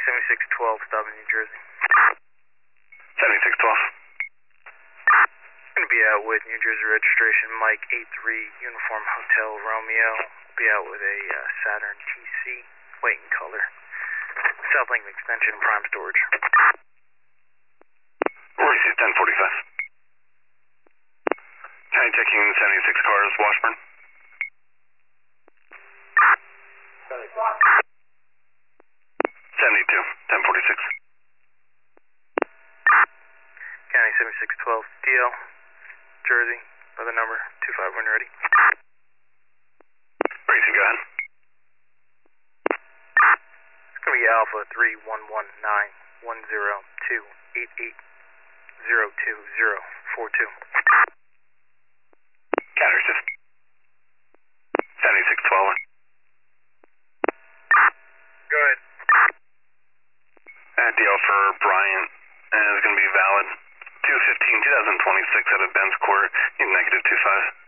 7612, stop in New Jersey. 7612. Going to be out with New Jersey registration Mike 83 Uniform Hotel Romeo. Be out with a Saturn TC, white in color. South Lincoln Extension, prime storage. Receive 1045. County checking 76 cars, Washburn. 72, 1046. County 7612, DL, Jersey, by the number 25 when ready. Receive, go ahead. It's going to be Alpha 31191028802042. Counter assist. 7612. Go ahead. DL for Bryant is going to be valid 2/15/2026 out of Ben's Court in -25.